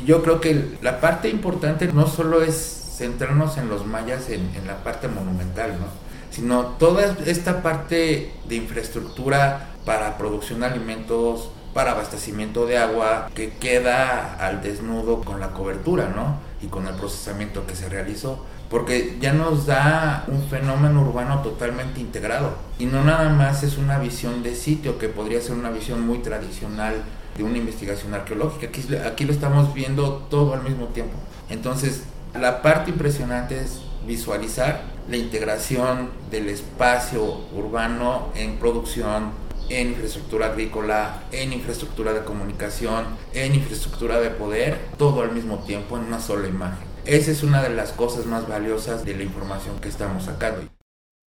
yo creo que la parte importante no solo es centrarnos en los mayas en la parte monumental, ¿no? Sino toda esta parte de infraestructura para producción de alimentos, para abastecimiento de agua, que queda al desnudo con la cobertura, ¿no? Y con el procesamiento que se realizó, porque ya nos da un fenómeno urbano totalmente integrado, y no nada más es una visión de sitio, que podría ser una visión muy tradicional de una investigación arqueológica. Aquí lo estamos viendo todo al mismo tiempo. Entonces, la parte impresionante es visualizar la integración del espacio urbano en producción, en infraestructura agrícola, en infraestructura de comunicación, en infraestructura de poder, todo al mismo tiempo en una sola imagen. Esa es una de las cosas más valiosas de la información que estamos sacando.